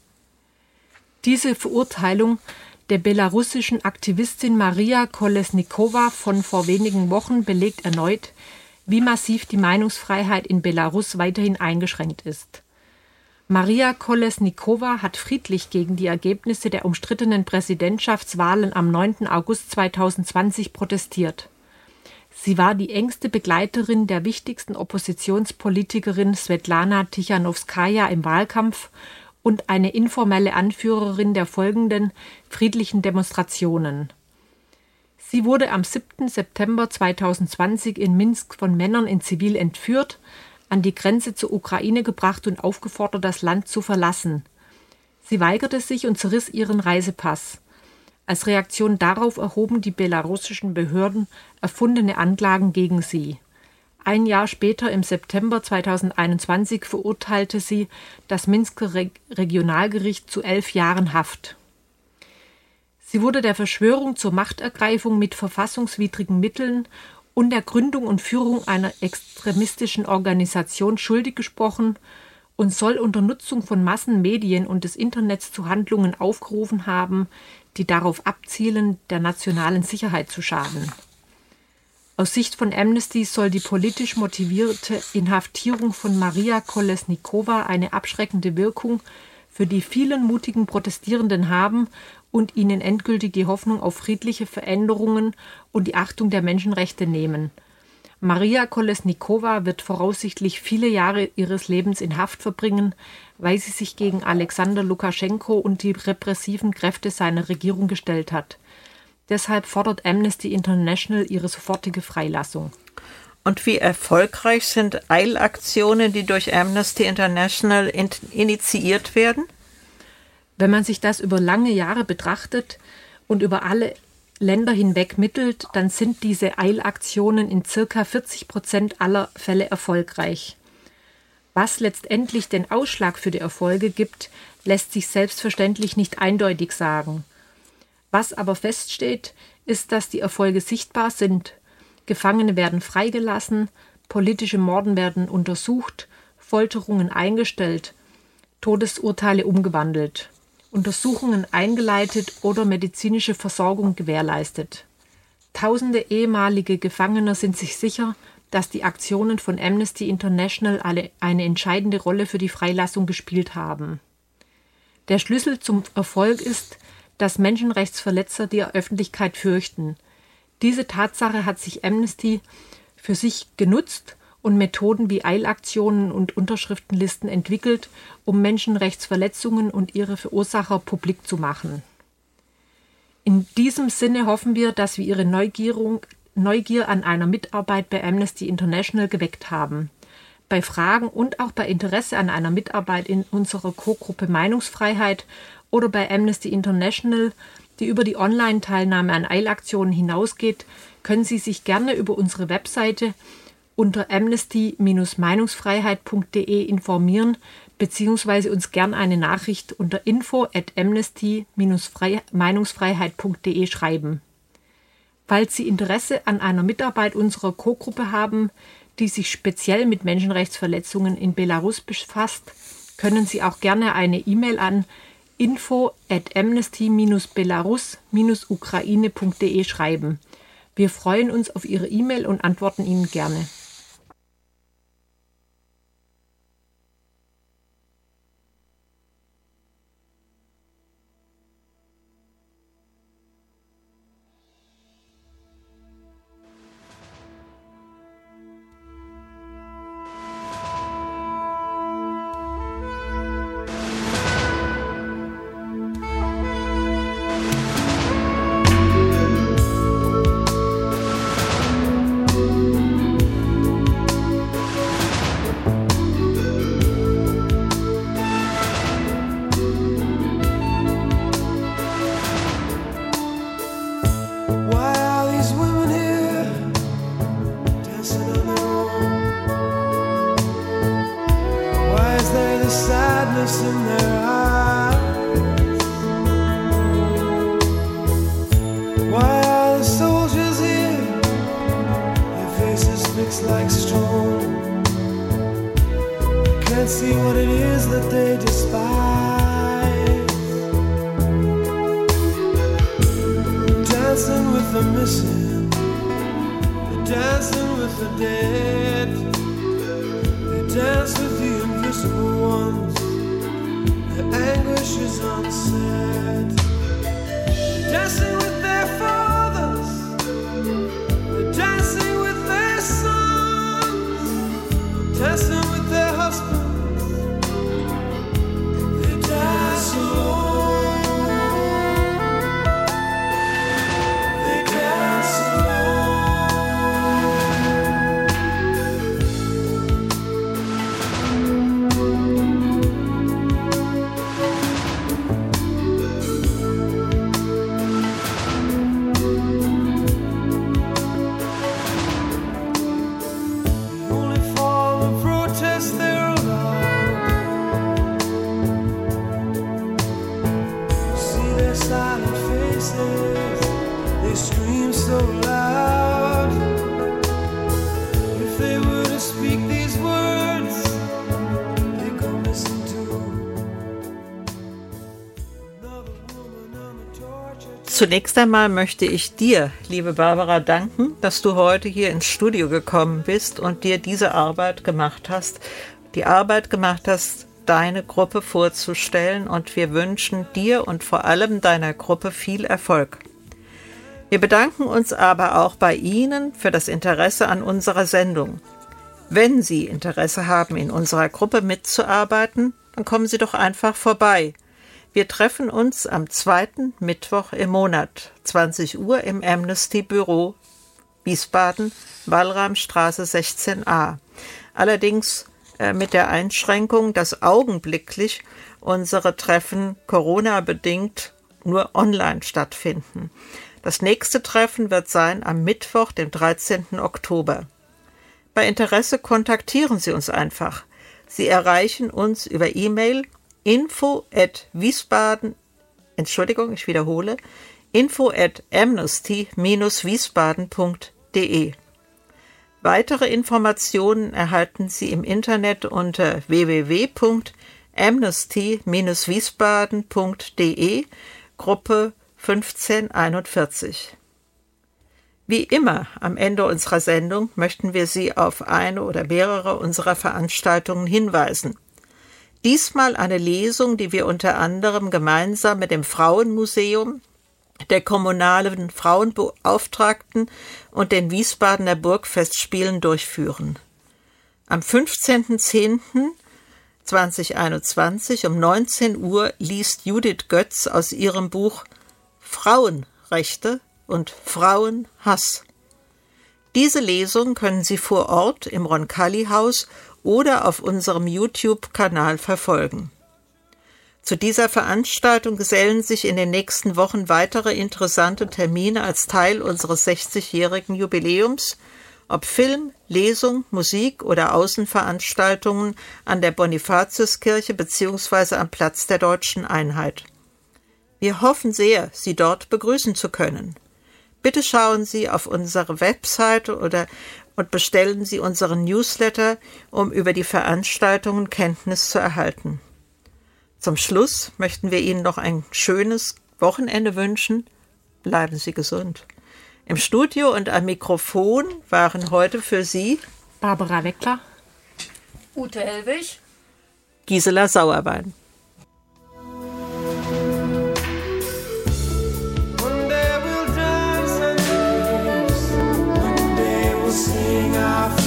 Diese Verurteilung der belarussischen Aktivistin Maria Kolesnikova von vor wenigen Wochen belegt erneut, wie massiv die Meinungsfreiheit in Belarus weiterhin eingeschränkt ist. Maria Kolesnikova hat friedlich gegen die Ergebnisse der umstrittenen Präsidentschaftswahlen am neunten August zweitausendzwanzig protestiert. Sie war die engste Begleiterin der wichtigsten Oppositionspolitikerin Svetlana Tichanowskaja im Wahlkampf und eine informelle Anführerin der folgenden friedlichen Demonstrationen. Sie wurde am siebten September zweitausendzwanzig in Minsk von Männern in Zivil entführt, an die Grenze zur Ukraine gebracht und aufgefordert, das Land zu verlassen. Sie weigerte sich und zerriss ihren Reisepass. Als Reaktion darauf erhoben die belarussischen Behörden erfundene Anklagen gegen sie. Ein Jahr später, im September zweitausendeinundzwanzig, verurteilte sie das Minsker Re- Regionalgericht zu elf Jahren Haft. Sie wurde der Verschwörung zur Machtergreifung mit verfassungswidrigen Mitteln und der Gründung und Führung einer extremistischen Organisation schuldig gesprochen und soll unter Nutzung von Massenmedien und des Internets zu Handlungen aufgerufen haben, die darauf abzielen, der nationalen Sicherheit zu schaden. Aus Sicht von Amnesty soll die politisch motivierte Inhaftierung von Maria Kolesnikova eine abschreckende Wirkung für die vielen mutigen Protestierenden haben und ihnen endgültig die Hoffnung auf friedliche Veränderungen und die Achtung der Menschenrechte nehmen. Maria Kolesnikova wird voraussichtlich viele Jahre ihres Lebens in Haft verbringen, weil sie sich gegen Alexander Lukaschenko und die repressiven Kräfte seiner Regierung gestellt hat. Deshalb fordert Amnesty International ihre sofortige Freilassung. Und wie erfolgreich sind Eilaktionen, die durch Amnesty International in- initiiert werden? Wenn man sich das über lange Jahre betrachtet und über alle Länder hinweg mittelt, dann sind diese Eilaktionen in circa vierzig Prozent aller Fälle erfolgreich. Was letztendlich den Ausschlag für die Erfolge gibt, lässt sich selbstverständlich nicht eindeutig sagen. Was aber feststeht, ist, dass die Erfolge sichtbar sind. Gefangene werden freigelassen, politische Morden werden untersucht, Folterungen eingestellt, Todesurteile umgewandelt, Untersuchungen eingeleitet oder medizinische Versorgung gewährleistet. Tausende ehemalige Gefangene sind sich sicher, dass die Aktionen von Amnesty International alle eine entscheidende Rolle für die Freilassung gespielt haben. Der Schlüssel zum Erfolg ist, dass Menschenrechtsverletzer die Öffentlichkeit fürchten. Diese Tatsache hat sich Amnesty für sich genutzt und Methoden wie Eilaktionen und Unterschriftenlisten entwickelt, um Menschenrechtsverletzungen und ihre Verursacher publik zu machen. In diesem Sinne hoffen wir, dass wir Ihre Neugierung, Neugier an einer Mitarbeit bei Amnesty International geweckt haben. Bei Fragen und auch bei Interesse an einer Mitarbeit in unserer Co-Gruppe Meinungsfreiheit oder bei Amnesty International, die über die Online-Teilnahme an Eilaktionen hinausgeht, können Sie sich gerne über unsere Webseite unter amnesty Bindestrich meinungsfreiheit punkt de informieren bzw. uns gern eine Nachricht unter info at amnesty Bindestrich meinungsfreiheit punkt de schreiben. Falls Sie Interesse an einer Mitarbeit unserer Co-Gruppe haben, die sich speziell mit Menschenrechtsverletzungen in Belarus befasst, können Sie auch gerne eine E-Mail an info at amnesty belarus ukraine punkt de schreiben. Wir freuen uns auf Ihre E-Mail und antworten Ihnen gerne. Zunächst einmal möchte ich dir, liebe Barbara, danken, dass du heute hier ins Studio gekommen bist und dir diese Arbeit gemacht hast, die Arbeit gemacht hast, deine Gruppe vorzustellen, und wir wünschen dir und vor allem deiner Gruppe viel Erfolg. Wir bedanken uns aber auch bei Ihnen für das Interesse an unserer Sendung. Wenn Sie Interesse haben, in unserer Gruppe mitzuarbeiten, dann kommen Sie doch einfach vorbei. Wir treffen uns am zweiten Mittwoch im Monat, zwanzig Uhr im Amnesty-Büro Wiesbaden, Wallramstraße sechzehn a. Allerdings äh, mit der Einschränkung, dass augenblicklich unsere Treffen Corona-bedingt nur online stattfinden. Das nächste Treffen wird sein am Mittwoch, dem dreizehnten Oktober. Bei Interesse kontaktieren Sie uns einfach. Sie erreichen uns über E-Mail info at wiesbaden, Entschuldigung, ich wiederhole, info at amnesty wiesbaden punkt de. Weitere Informationen erhalten Sie im Internet unter w w w punkt amnesty wiesbaden punkt de, Gruppe fünfzehnhunderteinundvierzig. Wie immer am Ende unserer Sendung möchten wir Sie auf eine oder mehrere unserer Veranstaltungen hinweisen. Diesmal eine Lesung, die wir unter anderem gemeinsam mit dem Frauenmuseum, der kommunalen Frauenbeauftragten und den Wiesbadener Burgfestspielen durchführen. Am fünfzehnten zehnten zweitausendeinundzwanzig um neunzehn Uhr liest Judith Götz aus ihrem Buch Frauenrechte und Frauenhass. Diese Lesung können Sie vor Ort im Roncalli-Haus oder auf unserem YouTube-Kanal verfolgen. Zu dieser Veranstaltung gesellen sich in den nächsten Wochen weitere interessante Termine als Teil unseres sechzigjährigen Jubiläums ob Film, Lesung, Musik oder Außenveranstaltungen an der Bonifatiuskirche bzw. am Platz der Deutschen Einheit. Wir hoffen sehr, Sie dort begrüßen zu können. Bitte schauen Sie auf unsere Webseite oder und bestellen Sie unseren Newsletter, um über die Veranstaltungen Kenntnis zu erhalten. Zum Schluss möchten wir Ihnen noch ein schönes Wochenende wünschen. Bleiben Sie gesund. Im Studio und am Mikrofon waren heute für Sie Barbara Weckler, Ute Elwig, Gisela Sauerwein. One day we'll dance and dance. One day we'll sing our